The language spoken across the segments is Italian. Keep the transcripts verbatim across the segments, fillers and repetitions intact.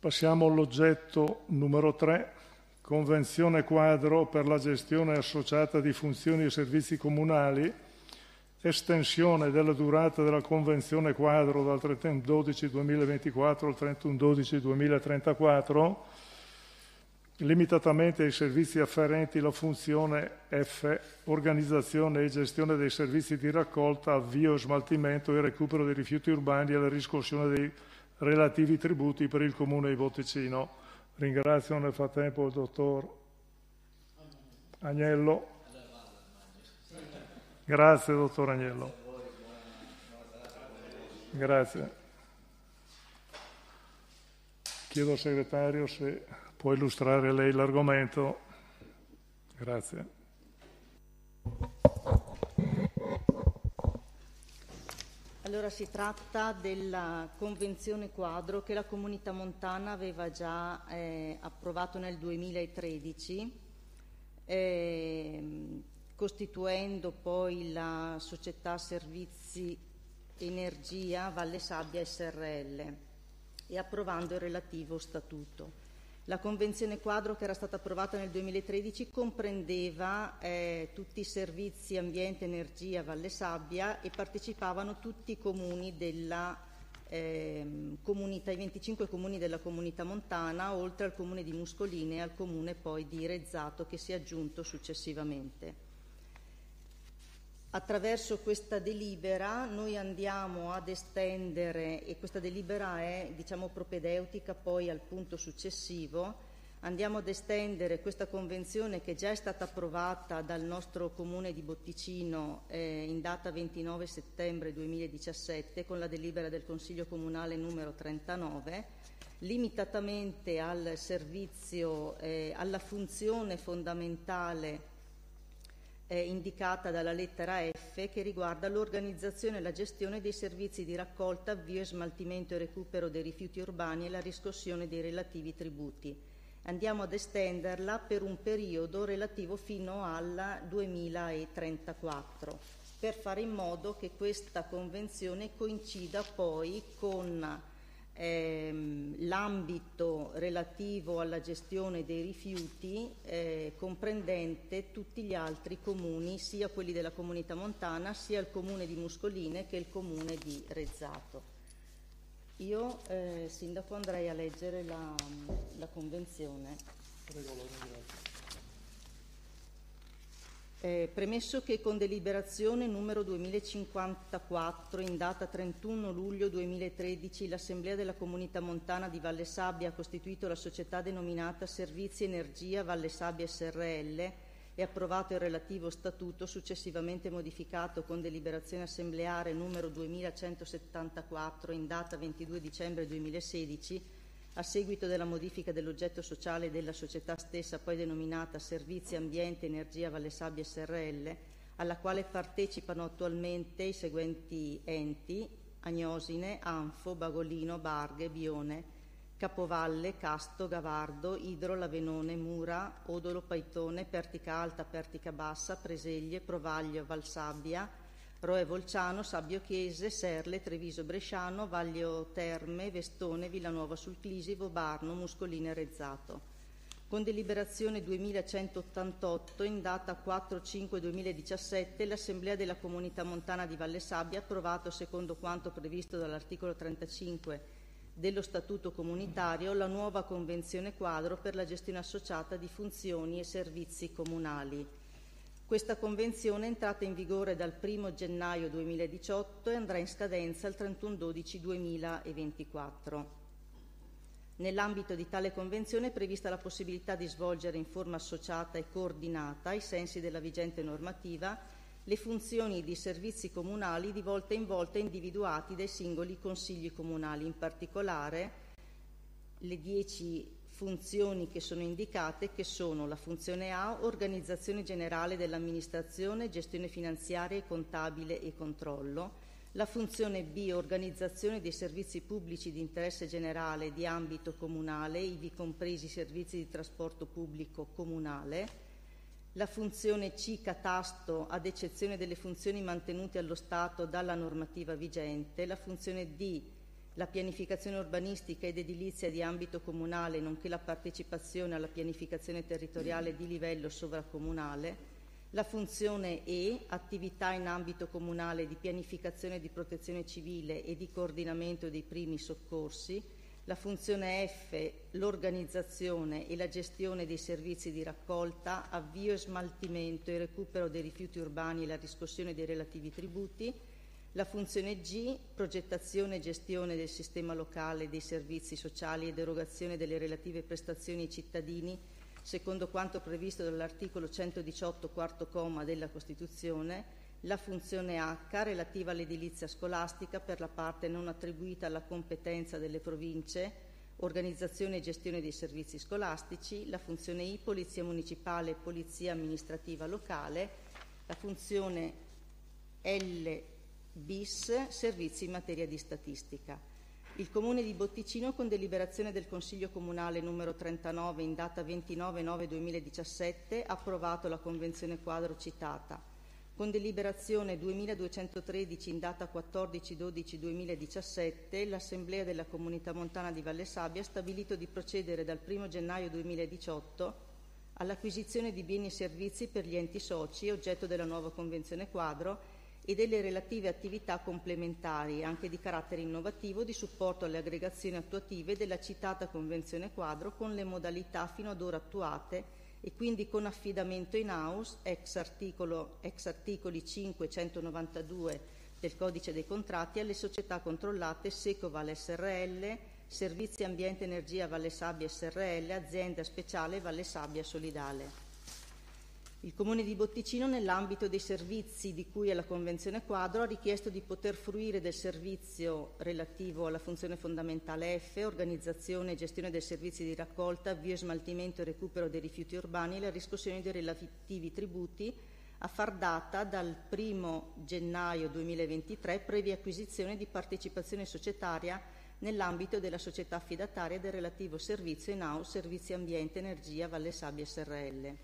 Passiamo all'oggetto numero tre, Convenzione quadro per la gestione associata di funzioni e servizi comunali, estensione della durata della Convenzione quadro dal trentuno dicembre duemilaventiquattro al trentuno dicembre duemilatrentaquattro, limitatamente ai servizi afferenti la funzione F, organizzazione e gestione dei servizi di raccolta, avvio, smaltimento e recupero dei rifiuti urbani e la riscossione dei relativi tributi per il Comune di Boticino. Ringrazio nel frattempo il dottor Agnello. Grazie, dottor Agnello. Grazie. Chiedo al segretario se può illustrare lei l'argomento. Grazie. Allora, si tratta della convenzione quadro che la Comunità Montana aveva già eh, approvato nel duemilatredici, eh, costituendo poi la società Servizi Energia Valle Sabbia S R L e approvando il relativo statuto. La Convenzione quadro, che era stata approvata nel duemilatredici, comprendeva eh, tutti i servizi ambiente, energia, Valle Sabbia, e partecipavano tutti i comuni della eh, comunità, i venticinque comuni della Comunità Montana, oltre al comune di Muscoline e al comune poi di Rezzato, che si è aggiunto successivamente. Attraverso questa delibera noi andiamo ad estendere, e questa delibera è diciamo propedeutica poi al punto successivo, andiamo ad estendere questa convenzione che già è stata approvata dal nostro comune di Botticino eh, in data ventinove settembre duemiladiciassette con la delibera del Consiglio Comunale numero trentanove, limitatamente al servizio, eh, alla funzione fondamentale Eh, indicata dalla lettera F, che riguarda l'organizzazione e la gestione dei servizi di raccolta, avvio e smaltimento e recupero dei rifiuti urbani e la riscossione dei relativi tributi. Andiamo ad estenderla per un periodo relativo fino al duemilatrentaquattro, per fare in modo che questa convenzione coincida poi con Ehm, l'ambito relativo alla gestione dei rifiuti eh, comprendente tutti gli altri comuni, sia quelli della Comunità Montana, sia il comune di Muscoline che il comune di Rezzato. Io, eh, Sindaco, andrei a leggere la, la convenzione. Prego, grazie. Eh, premesso che con deliberazione numero duemilacinquantaquattro in data trentuno luglio duemilatredici l'Assemblea della Comunità Montana di Valle Sabbia ha costituito la società denominata Servizi Energia Valle Sabbia S R L e approvato il relativo statuto, successivamente modificato con deliberazione assembleare numero duemilacentosettantaquattro in data ventidue dicembre duemilasedici, a seguito della modifica dell'oggetto sociale della società stessa, poi denominata Servizi Ambiente Energia Valle Sabbia S R L, alla quale partecipano attualmente i seguenti enti: Agnosine, Anfo, Bagolino, Barghe, Bione, Capovalle, Casto, Gavardo, Idro, Lavenone, Mura, Odolo, Paitone, Pertica Alta, Pertica Bassa, Preseglie, Provaglio, Valsabbia, Roe Volciano, Sabbio Chiese, Serle, Treviso Bresciano, Vaglio Terme, Vestone, Villanuova sul Clisi, Vobarno, Muscoline e Rezzato. Con deliberazione duemilacentottantotto in data quattro cinque duemiladiciassette l'Assemblea della Comunità Montana di Valle Sabbia ha approvato, secondo quanto previsto dall'articolo trentacinque dello Statuto Comunitario, la nuova Convenzione quadro per la gestione associata di funzioni e servizi comunali. Questa convenzione è entrata in vigore dal primo gennaio duemiladiciotto e andrà in scadenza il trentuno dicembre duemilaventiquattro. Nell'ambito di tale convenzione è prevista la possibilità di svolgere in forma associata e coordinata, ai sensi della vigente normativa, le funzioni di servizi comunali di volta in volta individuati dai singoli consigli comunali, in particolare le dieci funzioni che sono indicate, che sono la funzione A, organizzazione generale dell'amministrazione, gestione finanziaria e contabile e controllo; la funzione B, organizzazione dei servizi pubblici di interesse generale di ambito comunale, ivi compresi i servizi di trasporto pubblico comunale; la funzione C, catasto, ad eccezione delle funzioni mantenute allo Stato dalla normativa vigente; la funzione D, la pianificazione urbanistica ed edilizia di ambito comunale, nonché la partecipazione alla pianificazione territoriale di livello sovracomunale, la funzione E, attività in ambito comunale di pianificazione di protezione civile e di coordinamento dei primi soccorsi, la funzione F, l'organizzazione e la gestione dei servizi di raccolta, avvio e smaltimento e recupero dei rifiuti urbani e la riscossione dei relativi tributi, la funzione G, progettazione e gestione del sistema locale dei servizi sociali ed erogazione delle relative prestazioni ai cittadini, secondo quanto previsto dall'articolo centodiciotto quarto comma della Costituzione, la funzione H, relativa all'edilizia scolastica per la parte non attribuita alla competenza delle province, organizzazione e gestione dei servizi scolastici, la funzione I, polizia municipale e polizia amministrativa locale, la funzione L bis, servizi in materia di statistica. Il Comune di Botticino, con deliberazione del Consiglio Comunale numero trentanove in data ventinove nove duemiladiciassette, ha approvato la Convenzione quadro citata. Con deliberazione duemiladuecentotredici in data quattordici dodici duemiladiciassette, l'Assemblea della Comunità Montana di Valle Sabbia ha stabilito di procedere dal primo gennaio duemiladiciotto all'acquisizione di beni e servizi per gli enti soci, oggetto della nuova Convenzione quadro, e delle relative attività complementari, anche di carattere innovativo, di supporto alle aggregazioni attuative della citata Convenzione quadro con le modalità fino ad ora attuate e quindi con affidamento in house ex, articolo, ex articoli cinque centonovantadue del Codice dei Contratti alle società controllate Secoval S R L, Servizi Ambiente Energia Valle Sabbia S R L, Azienda Speciale Valle Sabbia Solidale. Il Comune di Botticino, nell'ambito dei servizi di cui alla Convenzione quadro, ha richiesto di poter fruire del servizio relativo alla funzione fondamentale F, organizzazione e gestione dei servizi di raccolta, avvio e smaltimento e recupero dei rifiuti urbani e la riscossione dei relativi tributi, a far data dal primo gennaio duemilaventitré, previa acquisizione di partecipazione societaria nell'ambito della società affidataria del relativo servizio in house Servizi Ambiente Energia Valle Sabbia S R L.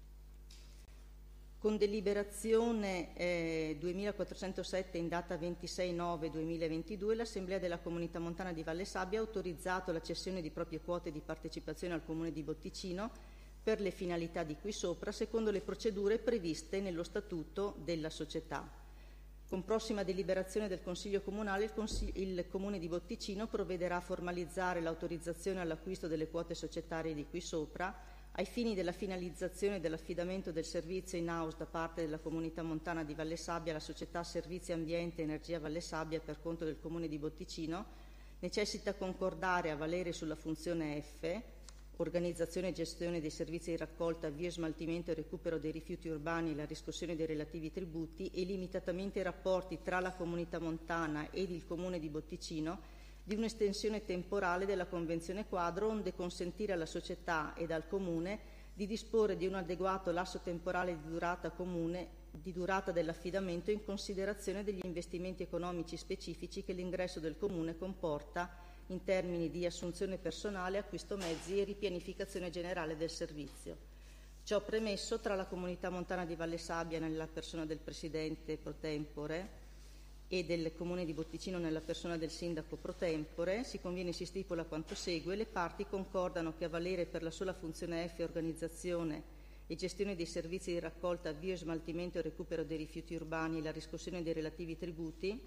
Con deliberazione eh, duemilaquattrocentosette in data ventisei nove duemilaventidue, l'Assemblea della Comunità Montana di Valle Sabbia ha autorizzato la cessione di proprie quote di partecipazione al Comune di Botticino per le finalità di cui sopra, secondo le procedure previste nello Statuto della società. Con prossima deliberazione del Consiglio Comunale, il, Consiglio, il Comune di Botticino provvederà a formalizzare l'autorizzazione all'acquisto delle quote societarie di cui sopra, ai fini della finalizzazione dell'affidamento del servizio in house da parte della Comunità Montana di Valle Sabbia alla società Servizi Ambiente Energia Valle Sabbia per conto del Comune di Botticino, necessita concordare a valere sulla funzione F, organizzazione e gestione dei servizi di raccolta, avvio e smaltimento e recupero dei rifiuti urbani e la riscossione dei relativi tributi, e limitatamente ai rapporti tra la Comunità Montana ed il Comune di Botticino, di un'estensione temporale della Convenzione quadro, onde consentire alla società ed al Comune di disporre di un adeguato lasso temporale di durata comune, di durata dell'affidamento, in considerazione degli investimenti economici specifici che l'ingresso del Comune comporta in termini di assunzione personale, acquisto mezzi e ripianificazione generale del servizio. Ciò premesso, tra la Comunità Montana di Valle Sabbia, nella persona del Presidente pro tempore, e del Comune di Botticino nella persona del Sindaco pro tempore, si conviene si stipola quanto segue: le parti concordano che a valere per la sola funzione F, organizzazione e gestione dei servizi di raccolta, avvio e smaltimento e recupero dei rifiuti urbani e la riscossione dei relativi tributi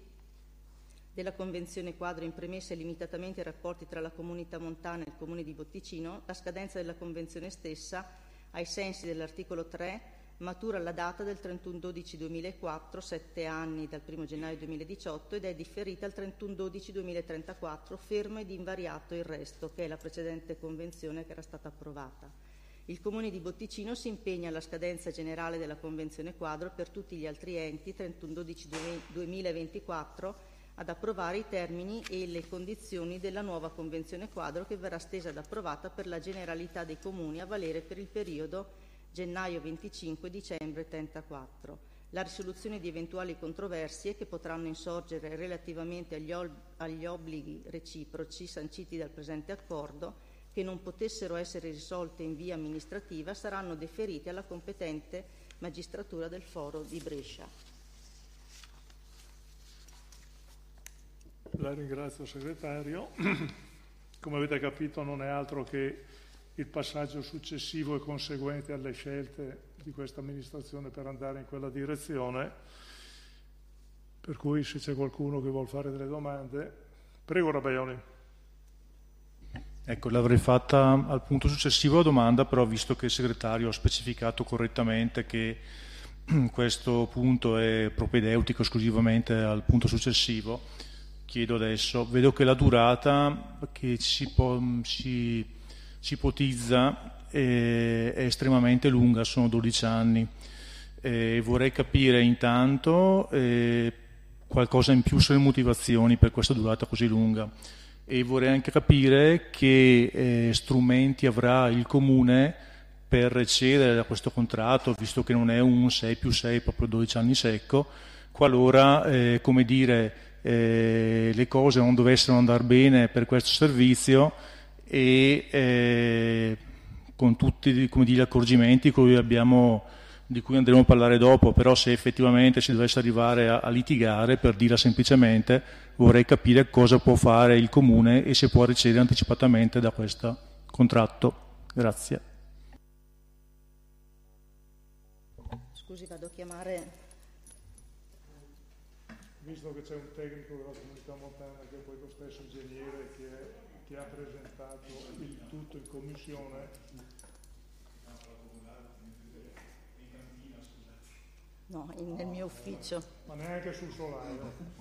della Convenzione quadro, in premessa e limitatamente ai rapporti tra la Comunità Montana e il Comune di Botticino, la scadenza della Convenzione stessa, ai sensi dell'articolo tre, matura alla data del trentuno dodici duemilaquattro, sette anni dal primo gennaio duemiladiciotto, ed è differita al trentuno dodici duemilatrentaquattro, fermo ed invariato il resto, che è la precedente convenzione che era stata approvata. Il Comune di Botticino si impegna alla scadenza generale della Convenzione quadro per tutti gli altri enti, trentuno dodici duemilaventiquattro, ad approvare i termini e le condizioni della nuova Convenzione quadro, che verrà stesa ed approvata per la generalità dei comuni a valere per il periodo gennaio venticinque dicembre trentaquattro. La risoluzione di eventuali controversie che potranno insorgere relativamente agli, ol- agli obblighi reciproci sanciti dal presente accordo, che non potessero essere risolte in via amministrativa, saranno deferite alla competente magistratura del Foro di Brescia. La ringrazio, segretario. Come avete capito non è altro che il passaggio successivo e conseguente alle scelte di questa amministrazione per andare in quella direzione, per cui se c'è qualcuno che vuol fare delle domande, prego Rabaioli. Ecco, l'avrei fatta al punto successivo la domanda, però visto che il segretario ha specificato correttamente che questo punto è propedeutico esclusivamente al punto successivo, chiedo adesso, vedo che la durata che si, po- si, si ipotizza è, è estremamente lunga, sono dodici anni. E vorrei capire intanto eh, qualcosa in più sulle motivazioni per questa durata così lunga. E vorrei anche capire che eh, strumenti avrà il Comune per recedere da questo contratto, visto che non è un sei più sei, proprio dodici anni secco, qualora, eh, come dire, eh, le cose non dovessero andare bene per questo servizio e eh, con tutti, come dire, gli accorgimenti cui abbiamo, di cui andremo a parlare dopo, però se effettivamente si dovesse arrivare a, a litigare, per dirla semplicemente, vorrei capire cosa può fare il Comune e se può recedere anticipatamente da questo contratto. Grazie. Scusi, vado a chiamare... Visto che c'è un tecnico della Comunità Montana che è poi lo stesso ingegnere che, è, che ha presentato il tutto in commissione... No, in, nel mio ufficio. Ma neanche sul solaio.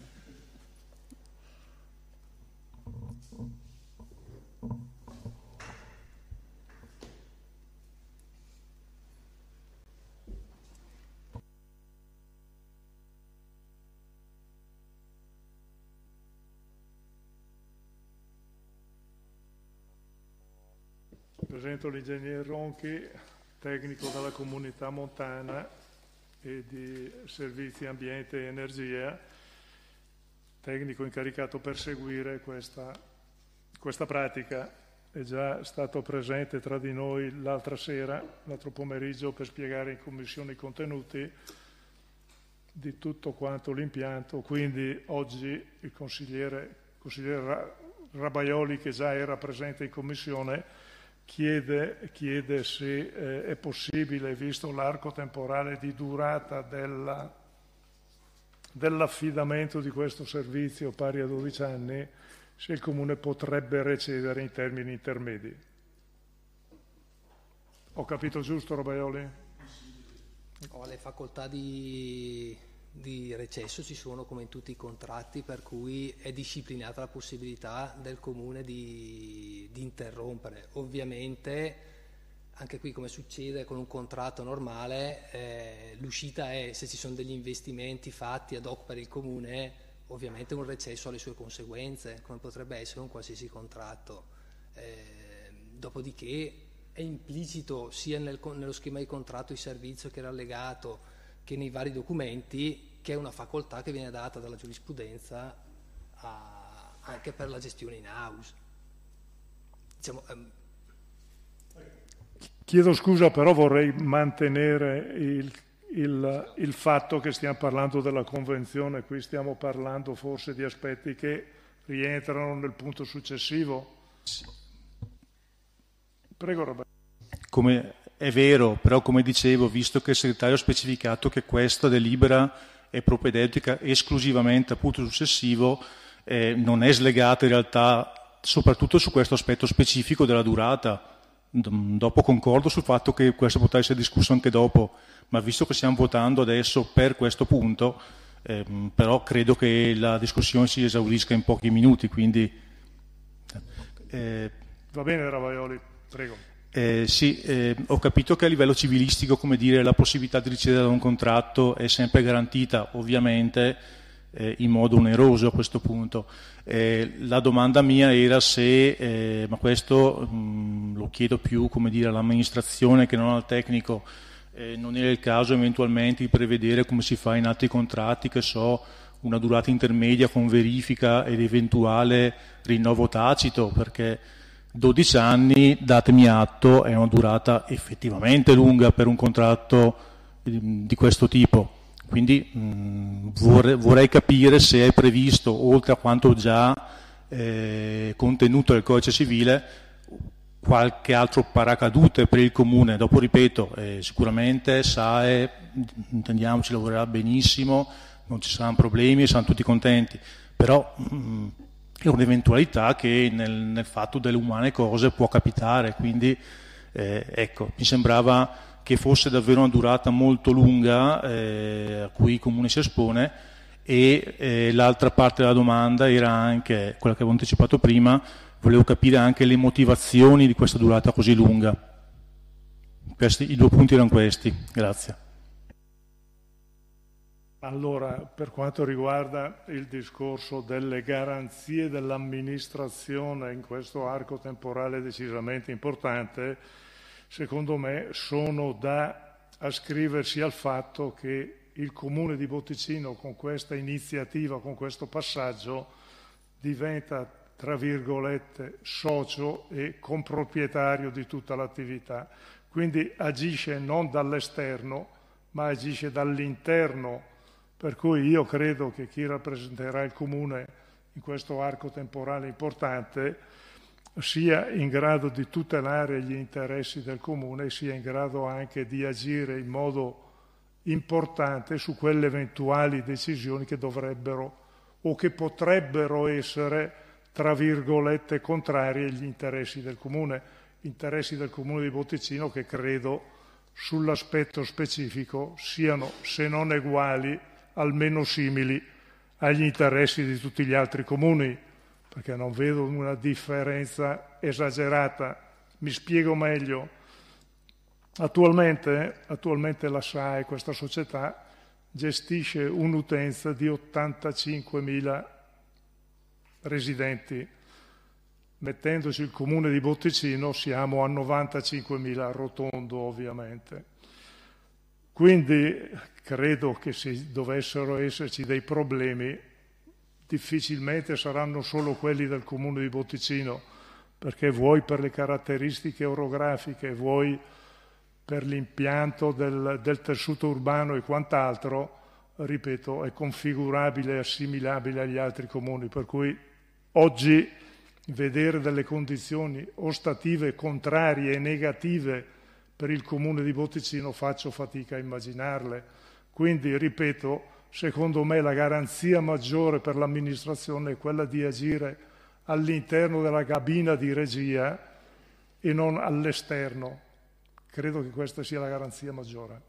Presento l'ingegner Ronchi, tecnico della Comunità Montana e di Servizi Ambiente e Energia, tecnico incaricato per seguire questa, questa pratica. È già stato presente tra di noi l'altra sera, l'altro pomeriggio, per spiegare in commissione i contenuti di tutto quanto l'impianto. Quindi oggi il consigliere, consigliere Rabaioli, che già era presente in commissione, Chiede, chiede se eh, è possibile, visto l'arco temporale di durata della, dell'affidamento di questo servizio pari a dodici anni, se il Comune potrebbe recedere in termini intermedi. Ho capito giusto, Rabaioli? Oh, le facoltà di, di recesso ci sono come in tutti i contratti, per cui è disciplinata la possibilità del Comune di, di interrompere. Ovviamente anche qui, come succede con un contratto normale, eh, l'uscita è, se ci sono degli investimenti fatti ad hoc per il Comune, ovviamente un recesso ha le sue conseguenze, come potrebbe essere un qualsiasi contratto. Eh, dopodiché è implicito sia nel, nello schema di contratto di servizio che era allegato che nei vari documenti, che è una facoltà che viene data dalla giurisprudenza a, anche per la gestione in house. Diciamo, um... Chiedo scusa, però vorrei mantenere il, il, il fatto che stiamo parlando della convenzione, qui stiamo parlando forse di aspetti che rientrano nel punto successivo. Prego, Roberto. Come è vero, però come dicevo, visto che il segretario ha specificato che questa delibera è propedeutica esclusivamente al punto successivo, eh, non è slegata in realtà soprattutto su questo aspetto specifico della durata. Dopo concordo sul fatto che questo potrà essere discusso anche dopo, ma visto che stiamo votando adesso per questo punto, eh, però credo che la discussione si esaurisca in pochi minuti, quindi... Eh, Va bene, Rabaioli, prego. Eh, sì, eh, ho capito che a livello civilistico, come dire, la possibilità di ricevere da un contratto è sempre garantita, ovviamente eh, in modo oneroso a questo punto. Eh, la domanda mia era se, eh, ma questo mh, lo chiedo più, come dire, all'amministrazione che non al tecnico, eh, non era il caso eventualmente di prevedere, come si fa in altri contratti, che so, una durata intermedia con verifica ed eventuale rinnovo tacito, perché dodici anni, datemi atto, è una durata effettivamente lunga per un contratto di questo tipo. Quindi mh, vorrei, vorrei capire se è previsto, oltre a quanto già eh, contenuto nel codice civile, qualche altro paracadute per il comune. Dopo ripeto, eh, sicuramente S A E, intendiamoci, lavorerà benissimo, non ci saranno problemi, saranno tutti contenti, però mh, è un'eventualità che nel, nel fatto delle umane cose può capitare, quindi eh, ecco, mi sembrava che fosse davvero una durata molto lunga eh, a cui il comune si espone. E eh, l'altra parte della domanda era anche quella che avevo anticipato prima, volevo capire anche le motivazioni di questa durata così lunga. Questi, i due punti erano questi. Grazie. Allora, per quanto riguarda il discorso delle garanzie dell'amministrazione in questo arco temporale decisamente importante, secondo me sono da ascriversi al fatto che il Comune di Botticino con questa iniziativa, con questo passaggio, diventa, tra virgolette, socio e comproprietario di tutta l'attività. Quindi agisce non dall'esterno, ma agisce dall'interno, per cui io credo che chi rappresenterà il Comune in questo arco temporale importante sia in grado di tutelare gli interessi del Comune e sia in grado anche di agire in modo importante su quelle eventuali decisioni che dovrebbero o che potrebbero essere, tra virgolette, contrarie agli interessi del Comune, interessi del Comune di Botticino che credo sull'aspetto specifico siano, se non uguali, almeno simili agli interessi di tutti gli altri comuni, perché non vedo una differenza esagerata. Mi spiego meglio. Attualmente, attualmente la S A E, questa società, gestisce un'utenza di ottantacinquemila residenti. Mettendoci il Comune di Botticino siamo a novantacinquemila, arrotondo ovviamente. Quindi credo che se dovessero esserci dei problemi, difficilmente saranno solo quelli del Comune di Botticino, perché vuoi per le caratteristiche orografiche, vuoi per l'impianto del, del tessuto urbano e quant'altro, ripeto, è configurabile e assimilabile agli altri comuni, per cui oggi vedere delle condizioni ostative contrarie e negative per il Comune di Botticino faccio fatica a immaginarle. Quindi, ripeto, secondo me la garanzia maggiore per l'amministrazione è quella di agire all'interno della cabina di regia e non all'esterno. Credo che questa sia la garanzia maggiore.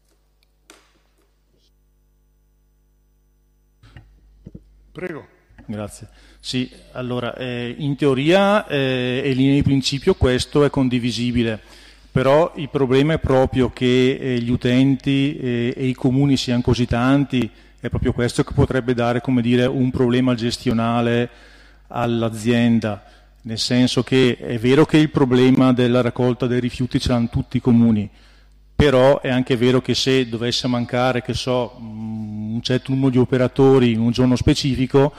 Prego. Grazie. Sì, allora, eh, in teoria eh, e in linea di principio questo è condivisibile, però il problema è proprio che eh, gli utenti eh, e i comuni siano così tanti, è proprio questo che potrebbe dare, come dire, un problema gestionale all'azienda. Nel senso che è vero che il problema della raccolta dei rifiuti ce l'hanno tutti i comuni, però è anche vero che se dovesse mancare, che so, un certo numero di operatori in un giorno specifico,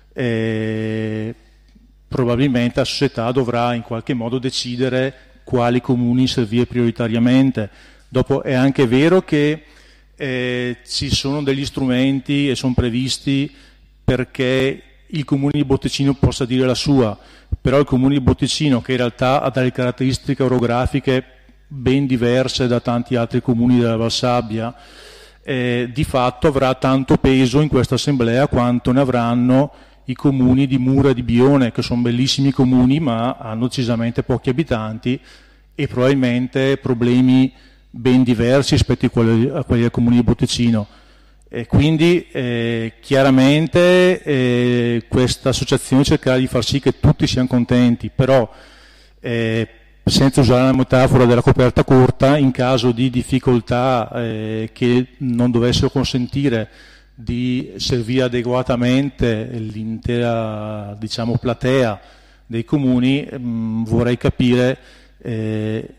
eh, probabilmente la società dovrà in qualche modo decidere quali comuni servire prioritariamente. Dopo è anche vero che eh, ci sono degli strumenti e sono previsti perché il Comune di Botticino possa dire la sua, però il Comune di Botticino, che in realtà ha delle caratteristiche orografiche ben diverse da tanti altri comuni della Valsabbia, eh, di fatto avrà tanto peso in questa assemblea quanto ne avranno i comuni di Mura e di Bione, che sono bellissimi comuni ma hanno decisamente pochi abitanti e probabilmente problemi ben diversi rispetto a quelli, a quelli del Comune di Botticino. E quindi eh, chiaramente eh, questa associazione cercherà di far sì che tutti siano contenti, però eh, senza usare la metafora della coperta corta, in caso di difficoltà eh, che non dovessero consentire di servire adeguatamente l'intera, diciamo, platea dei comuni, mh, vorrei capire eh,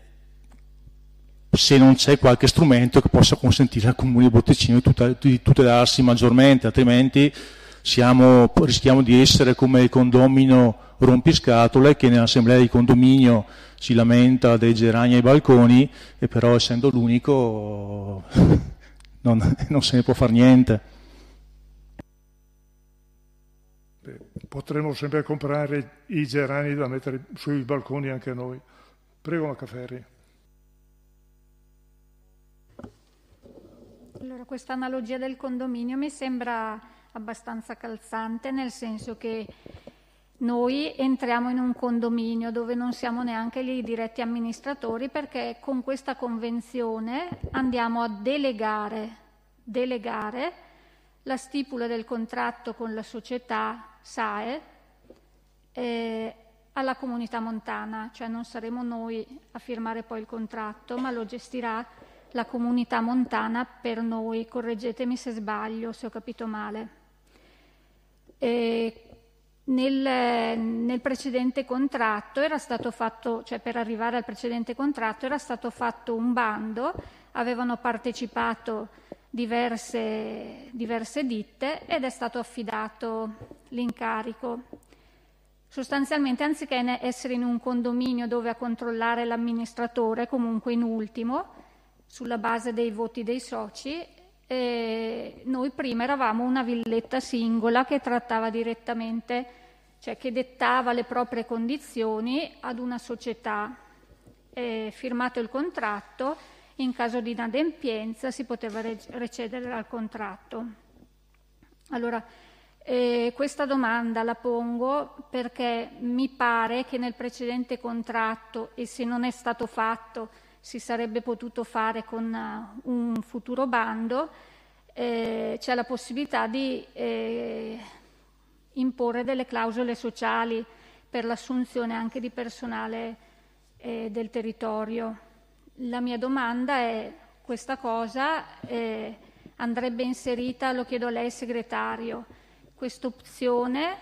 se non c'è qualche strumento che possa consentire al Comune di Botticino di, tuta, di tutelarsi maggiormente, altrimenti siamo, rischiamo di essere come il condomino rompiscatole che nell'assemblea di condominio si lamenta dei gerani ai balconi e però essendo l'unico non, non se ne può fare niente. Beh, potremmo sempre comprare i gerani da mettere sui balconi anche noi. Prego, Maccaferri. Allora, questa analogia del condominio mi sembra abbastanza calzante, nel senso che noi entriamo in un condominio dove non siamo neanche lì diretti amministratori, perché con questa convenzione andiamo a delegare, delegare la stipula del contratto con la società S A E eh, alla comunità montana, cioè non saremo noi a firmare poi il contratto, ma lo gestirà la comunità montana per noi. Correggetemi se sbaglio, se ho capito male. E nel, nel precedente contratto era stato fatto, cioè per arrivare al precedente contratto era stato fatto un bando, avevano partecipato diverse, diverse ditte ed è stato affidato l'incarico. Sostanzialmente, anziché essere in un condominio dove a controllare l'amministratore, comunque in ultimo, sulla base dei voti dei soci, eh, noi prima eravamo una villetta singola che trattava direttamente, cioè che dettava le proprie condizioni ad una società. Eh, firmato il contratto, in caso di inadempienza si poteva re- recedere dal contratto. Allora, eh, questa domanda la pongo perché mi pare che nel precedente contratto, e se non è stato fatto si sarebbe potuto fare con uh, un futuro bando, eh, c'è la possibilità di eh, imporre delle clausole sociali per l'assunzione anche di personale eh, del territorio. La mia domanda è: questa cosa eh, andrebbe inserita, lo chiedo a lei segretario, questa opzione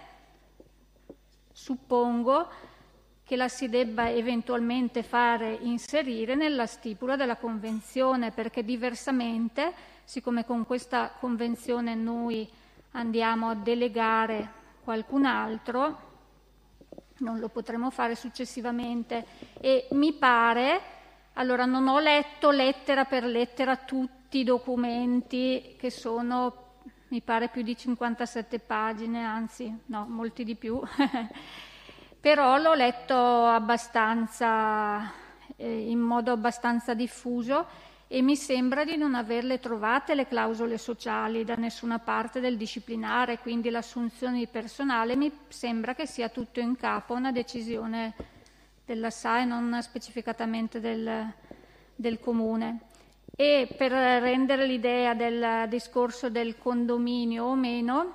suppongo che la si debba eventualmente fare inserire nella stipula della convenzione, perché diversamente, siccome con questa convenzione noi andiamo a delegare qualcun altro, non lo potremo fare successivamente. E mi pare, allora non ho letto lettera per lettera tutti i documenti che sono, mi pare, più di cinquantasette pagine, anzi no, molti di più, però l'ho letto abbastanza, eh, in modo abbastanza diffuso, e mi sembra di non averle trovate le clausole sociali da nessuna parte del disciplinare, quindi l'assunzione di personale mi sembra che sia tutto in capo a una decisione della S A E, non specificatamente del, del Comune. E per rendere l'idea del discorso del condominio o meno,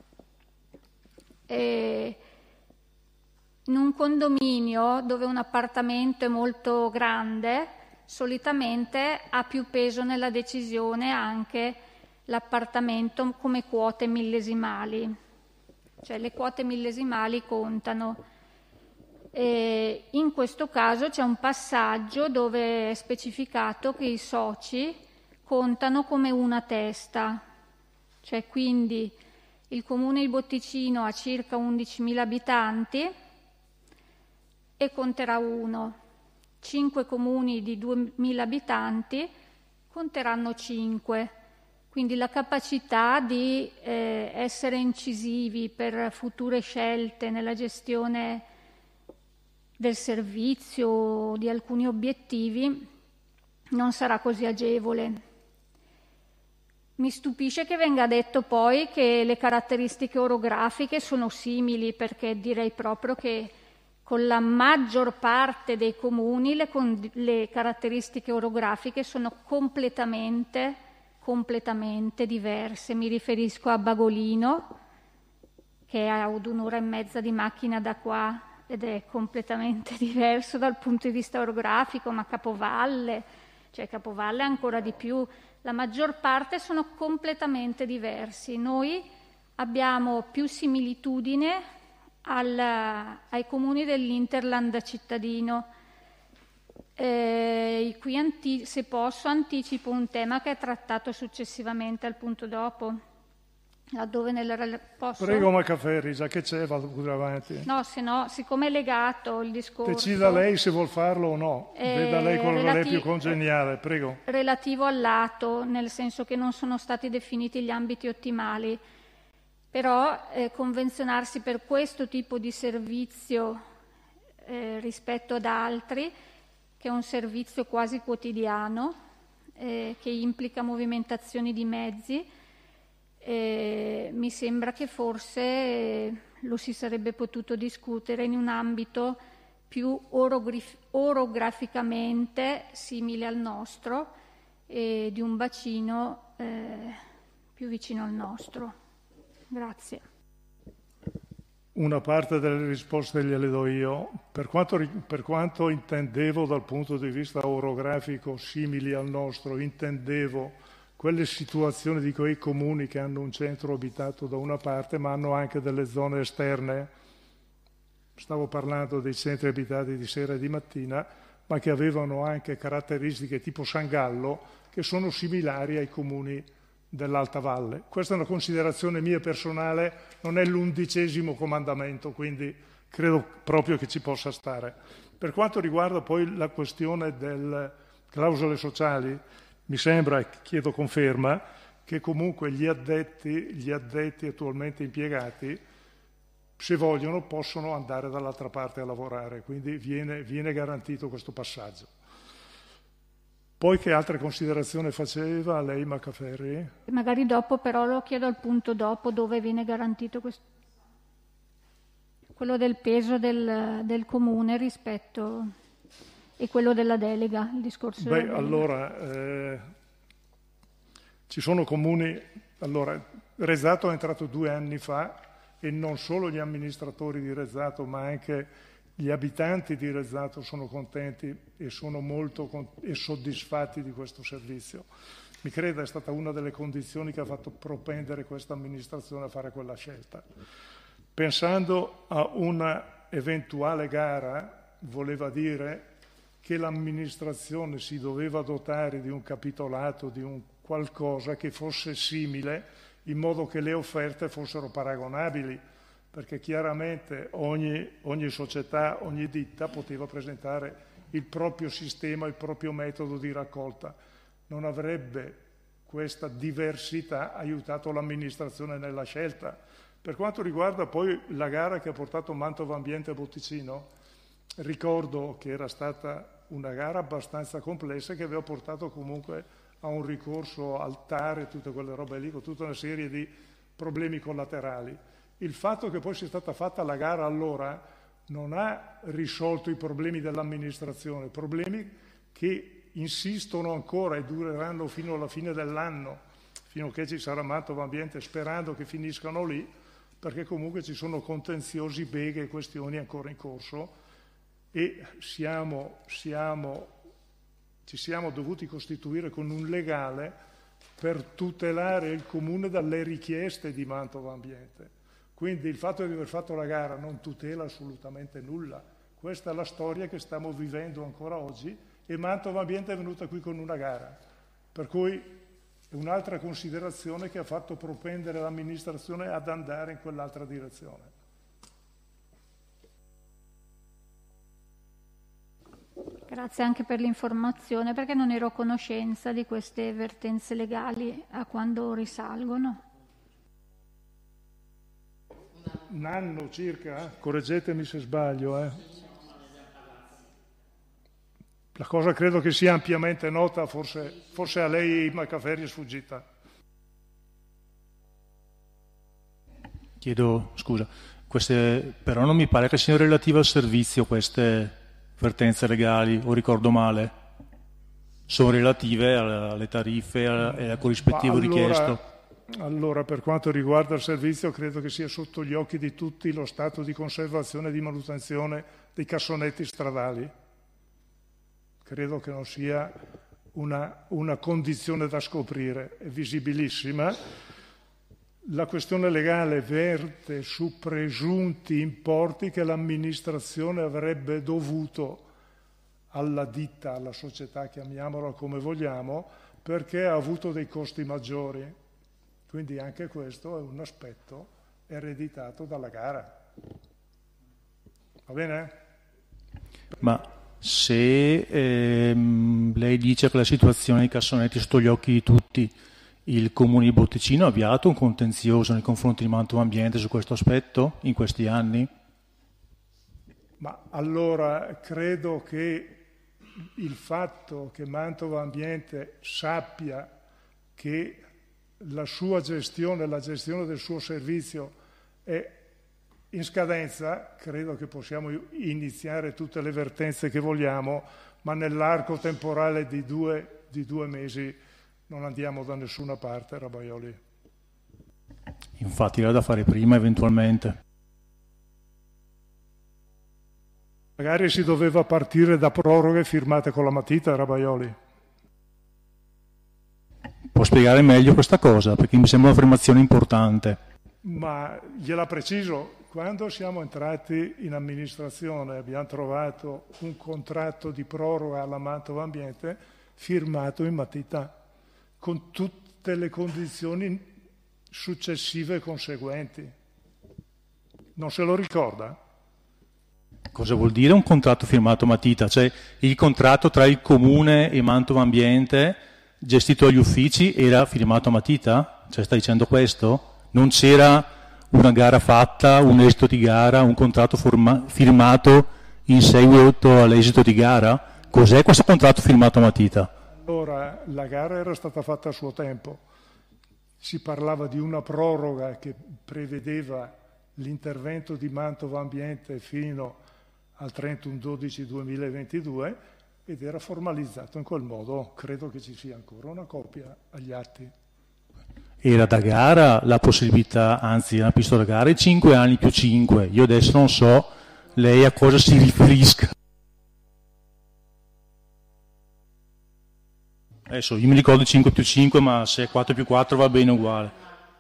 eh, in un condominio dove un appartamento è molto grande, solitamente ha più peso nella decisione anche l'appartamento come quote millesimali, cioè le quote millesimali contano. E in questo caso c'è un passaggio dove è specificato che i soci contano come una testa, cioè quindi il comune di Botticino ha circa undicimila abitanti e conterà uno. Cinque comuni di duemila abitanti conteranno cinque. Quindi la capacità di eh, essere incisivi per future scelte nella gestione del servizio, di alcuni obiettivi, non sarà così agevole. Mi stupisce che venga detto poi che le caratteristiche orografiche sono simili, perché direi proprio che con la maggior parte dei comuni le, con- le caratteristiche orografiche sono completamente, completamente diverse. Mi riferisco a Bagolino, che è ad un'ora e mezza di macchina da qua ed è completamente diverso dal punto di vista orografico, ma Capovalle, cioè Capovalle ancora di più. La maggior parte sono completamente diversi. Noi abbiamo più similitudine Al, ai comuni dell'Interland cittadino. Eh, qui, anti- se posso, anticipo un tema che è trattato successivamente al punto dopo. laddove nel posso... Prego Maccaferri, già che c'è, vado pure avanti. No, se no, siccome è legato il discorso... Decida lei se vuol farlo o no, eh, veda lei quello relati- che è più congeniale, prego. Relativo al lato, nel senso che non sono stati definiti gli ambiti ottimali, però eh, convenzionarsi per questo tipo di servizio eh, rispetto ad altri, che è un servizio quasi quotidiano, eh, che implica movimentazioni di mezzi, Eh, mi sembra che forse eh, lo si sarebbe potuto discutere in un ambito più orogrif- orograficamente simile al nostro e di un bacino eh, più vicino al nostro. Grazie. Una parte delle risposte gliele do io. Per quanto, per quanto intendevo dal punto di vista orografico simili al nostro, intendevo quelle situazioni di quei comuni che hanno un centro abitato da una parte ma hanno anche delle zone esterne. Stavo parlando dei centri abitati di sera e di mattina, ma che avevano anche caratteristiche tipo San Gallo che sono similari ai comuni dell'Alta Valle. Questa è una considerazione mia personale, non è l'undicesimo comandamento, quindi credo proprio che ci possa stare. Per quanto riguarda poi la questione delle clausole sociali, mi sembra, e chiedo conferma, che comunque gli addetti, gli addetti attualmente impiegati, se vogliono, possono andare dall'altra parte a lavorare, quindi viene, viene garantito questo passaggio. Poi che altre considerazioni faceva lei, Maccaferri? Magari dopo, però lo chiedo al punto dopo, dove viene garantito questo, quello del peso del, del comune rispetto... e quello della delega, il discorso Beh, della delega. allora, eh, ci sono comuni... Allora, Rezzato è entrato due anni fa e non solo gli amministratori di Rezzato, ma anche gli abitanti di Rezzato sono contenti e sono molto con- e soddisfatti di questo servizio. Mi creda, è stata una delle condizioni che ha fatto propendere questa amministrazione a fare quella scelta. Pensando a una eventuale gara, voleva dire che l'amministrazione si doveva dotare di un capitolato, di un qualcosa che fosse simile, in modo che le offerte fossero paragonabili, perché chiaramente ogni, ogni società, ogni ditta poteva presentare il proprio sistema, il proprio metodo di raccolta. Non avrebbe questa diversità aiutato l'amministrazione nella scelta. Per quanto riguarda poi la gara che ha portato Mantova Ambiente a Botticino, ricordo che era stata una gara abbastanza complessa che aveva portato comunque a un ricorso al T A R e tutte quelle robe lì, con tutta una serie di problemi collaterali. Il fatto che poi sia stata fatta la gara allora non ha risolto i problemi dell'amministrazione, problemi che insistono ancora e dureranno fino alla fine dell'anno, fino a che ci sarà Mantova Ambiente, sperando che finiscano lì, perché comunque ci sono contenziosi, beghe e questioni ancora in corso. E siamo, siamo, ci siamo dovuti costituire con un legale per tutelare il Comune dalle richieste di Mantova Ambiente. Quindi il fatto di aver fatto la gara non tutela assolutamente nulla. Questa è la storia che stiamo vivendo ancora oggi e Mantova Ambiente è venuta qui con una gara. Per cui è un'altra considerazione che ha fatto propendere l'amministrazione ad andare in quell'altra direzione. Grazie anche per l'informazione, perché non ero a conoscenza di queste vertenze legali, a quando risalgono. Un anno circa, correggetemi se sbaglio. Eh. La cosa credo che sia ampiamente nota, forse, forse a lei Maccaferri è sfuggita. Chiedo scusa, queste però non mi pare che siano relative al servizio queste vertenze legali, o ricordo male? Sono relative alle tariffe e al corrispettivo allora, richiesto? Allora, per quanto riguarda il servizio, credo che sia sotto gli occhi di tutti lo stato di conservazione e di manutenzione dei cassonetti stradali. Credo che non sia una, una condizione da scoprire, è visibilissima. La questione legale verte su presunti importi che l'amministrazione avrebbe dovuto alla ditta, alla società, chiamiamola come vogliamo, perché ha avuto dei costi maggiori. Quindi anche questo è un aspetto ereditato dalla gara. Va bene? Ma se ehm, lei dice che la situazione dei cassonetti è sotto gli occhi di tutti, il Comune di Botticino ha avviato un contenzioso nei confronti di Mantova Ambiente su questo aspetto in questi anni? Ma allora credo che il fatto che Mantova Ambiente sappia che la sua gestione, la gestione del suo servizio è in scadenza, credo che possiamo iniziare tutte le vertenze che vogliamo, ma nell'arco temporale di due, di due mesi non andiamo da nessuna parte, Rabaioli. Infatti era da fare prima eventualmente. Magari si doveva partire da proroghe firmate con la matita, Rabaioli. Può spiegare meglio questa cosa, perché mi sembra un'affermazione importante. Ma gliela preciso, quando siamo entrati in amministrazione abbiamo trovato un contratto di proroga alla Mantova Ambiente firmato in matita, con tutte le condizioni successive e conseguenti. Non se lo ricorda? Cosa vuol dire un contratto firmato a matita? Cioè il contratto tra il Comune e Mantova Ambiente gestito dagli uffici era firmato a matita? Cioè sta dicendo questo? Non c'era una gara fatta, un esito di gara, un contratto forma- firmato in seguito all'esito di gara? Cos'è questo contratto firmato a matita? Allora, la gara era stata fatta a suo tempo. Si parlava di una proroga che prevedeva l'intervento di Mantova Ambiente fino al trentuno dicembre duemilaventidue ed era formalizzato in quel modo. Credo che ci sia ancora una copia agli atti. Era da gara la possibilità, anzi una pista da gara è cinque anni più cinque. Io adesso non so lei a cosa si riferisca. Adesso io mi ricordo cinque più cinque, ma se è quattro più quattro va bene uguale.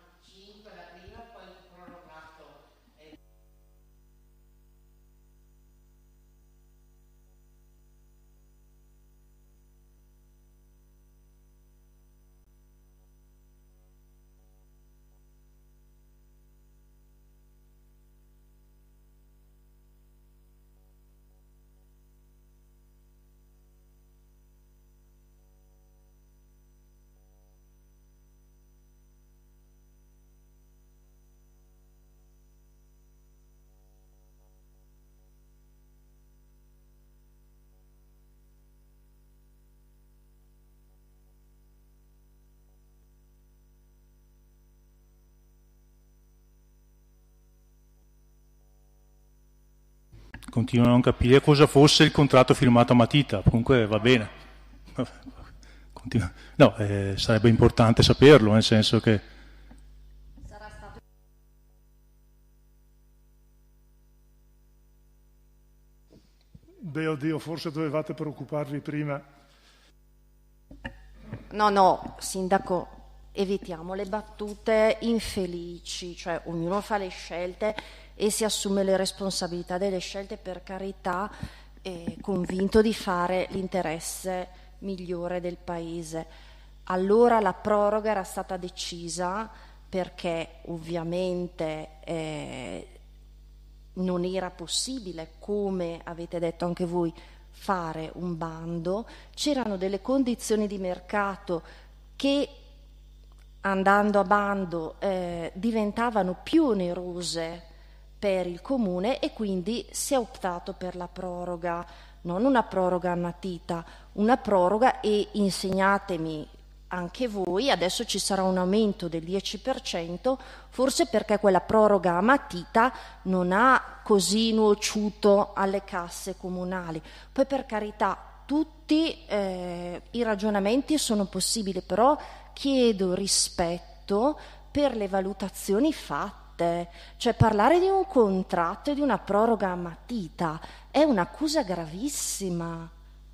Continuo a non capire cosa fosse il contratto firmato a matita, comunque va bene. Continua. No, eh, sarebbe importante saperlo, nel senso che... Sarà stato... Beh, oddio, forse dovevate preoccuparvi prima. No, no, Sindaco, evitiamo le battute infelici, cioè ognuno fa le scelte e si assume le responsabilità delle scelte, per carità, eh, convinto di fare l'interesse migliore del Paese. Allora la proroga era stata decisa perché ovviamente eh, non era possibile, come avete detto anche voi, fare un bando. C'erano delle condizioni di mercato che andando a bando eh, diventavano più onerose per il Comune e quindi si è optato per la proroga, non una proroga a matita, una proroga, e insegnatemi anche voi, adesso ci sarà un aumento del dieci per cento, forse perché quella proroga a matita non ha così nuociuto alle casse comunali. Poi per carità, tutti eh, i ragionamenti sono possibili, però chiedo rispetto per le valutazioni fatte. Cioè parlare di un contratto e di una proroga a matita è un'accusa gravissima.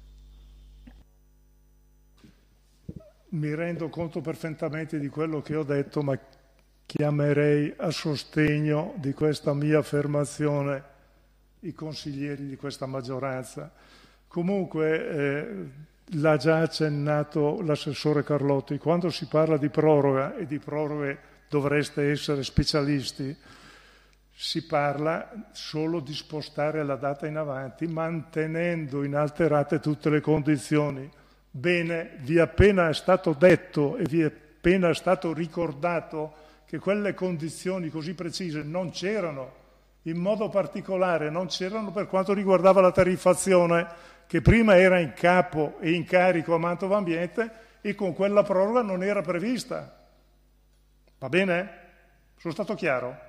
Mi rendo conto perfettamente di quello che ho detto, ma chiamerei a sostegno di questa mia affermazione i consiglieri di questa maggioranza. Comunque eh, l'ha già accennato l'assessore Carlotti, quando si parla di proroga e di proroghe dovreste essere specialisti, si parla solo di spostare la data in avanti, mantenendo inalterate tutte le condizioni. Bene, vi è appena stato detto e vi è appena stato ricordato che quelle condizioni così precise non c'erano, in modo particolare non c'erano per quanto riguardava la tariffazione, che prima era in capo e in carico a Mantova Ambiente e con quella proroga non era prevista. Va bene? Sono stato chiaro?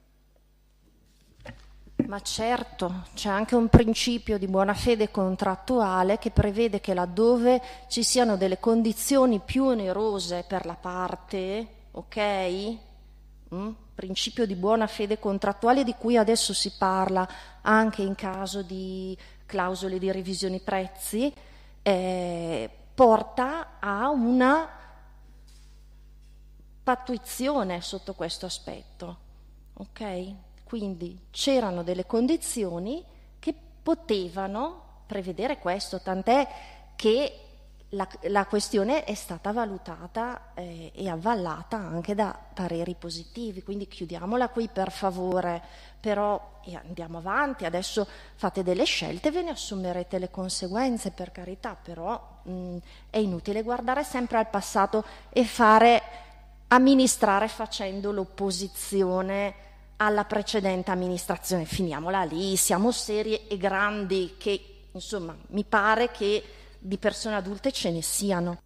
Ma certo, c'è anche un principio di buona fede contrattuale che prevede che laddove ci siano delle condizioni più onerose per la parte, ok? Mm? Principio di buona fede contrattuale di cui adesso si parla anche in caso di clausole di revisione prezzi, eh, porta a una pattuizione sotto questo aspetto, ok? Quindi c'erano delle condizioni che potevano prevedere questo, tant'è che la, la questione è stata valutata eh, e avvallata anche da pareri positivi, quindi chiudiamola qui per favore, però e andiamo avanti, adesso fate delle scelte e ve ne assumerete le conseguenze, per carità, però mh, è inutile guardare sempre al passato e fare, amministrare facendo l'opposizione alla precedente amministrazione. Finiamola lì, siamo seri e grandi, che insomma mi pare che di persone adulte ce ne siano.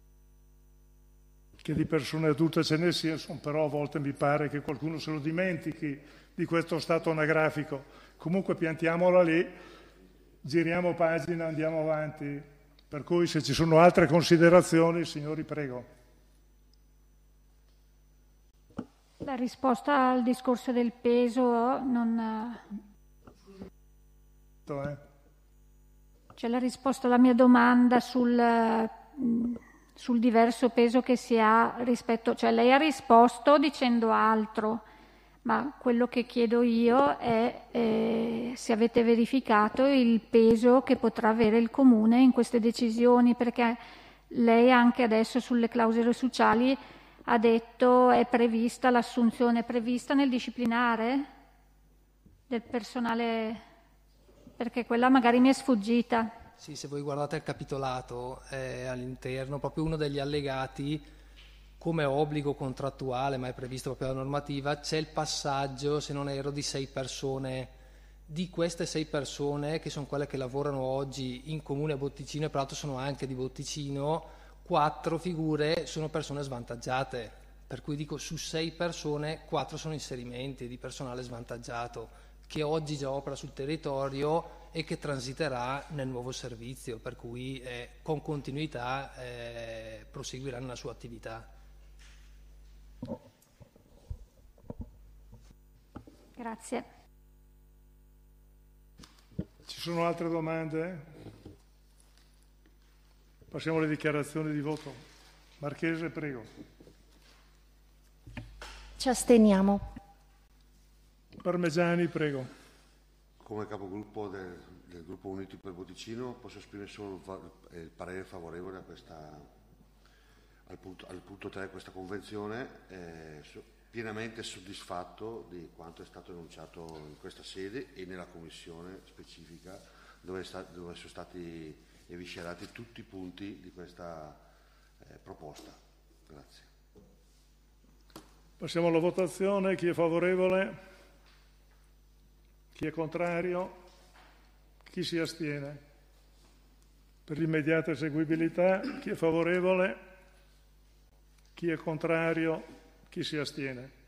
Che di persone adulte ce ne siano, però a volte mi pare che qualcuno se lo dimentichi di questo stato anagrafico. Comunque piantiamola lì, giriamo pagina, andiamo avanti. Per cui se ci sono altre considerazioni, signori, prego. La risposta al discorso del peso non... Eh? C'è la risposta alla mia domanda sul, sul diverso peso che si ha rispetto... Cioè lei ha risposto dicendo altro, ma quello che chiedo io è eh, se avete verificato il peso che potrà avere il Comune in queste decisioni, perché lei anche adesso sulle clausole sociali ha detto è prevista l'assunzione, è prevista nel disciplinare del personale, perché quella magari mi è sfuggita. Sì, se voi guardate il capitolato, eh, all'interno, proprio uno degli allegati, come obbligo contrattuale, ma è previsto proprio dalla normativa, c'è il passaggio, se non erro, di sei persone. Di queste sei persone, che sono quelle che lavorano oggi in comune a Botticino, e peraltro sono anche di Botticino, quattro figure sono persone svantaggiate, per cui dico su sei persone quattro sono inserimenti di personale svantaggiato che oggi già opera sul territorio e che transiterà nel nuovo servizio, per cui eh, con continuità eh, proseguiranno la sua attività. Grazie. Ci sono altre domande? Passiamo alle dichiarazioni di voto. Marchese, prego. Ci asteniamo. Parmegiani, prego. Come capogruppo del, del gruppo Uniti per Botticino posso esprimere solo il, il parere favorevole a questa, al, punto, al punto tre di questa convenzione, eh, so, pienamente soddisfatto di quanto è stato enunciato in questa sede e nella commissione specifica dove, sta, dove sono stati eviscerati tutti i punti di questa eh, proposta. Grazie. Passiamo alla votazione. Chi è favorevole? Chi è contrario? Chi si astiene? Per l'immediata eseguibilità, chi è favorevole? Chi è contrario? Chi si astiene?